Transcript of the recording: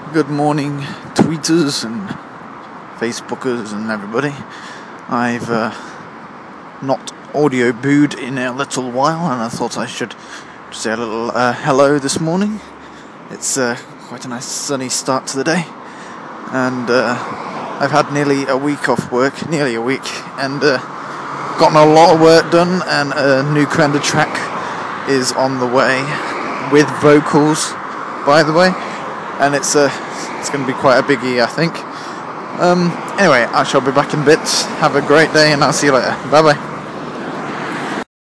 Good morning, tweeters and Facebookers and everybody. I've not audio booed in a little while, and I thought I should say a little hello this morning. It's quite a nice sunny start to the day, and I've had nearly a week off work, and gotten a lot of work done, and a new Crenda track is on the way, with vocals, by the way, and it's going to be quite a biggie, I think. Anyway, I shall be back in bits. Have a great day, and I'll see you later. Bye bye.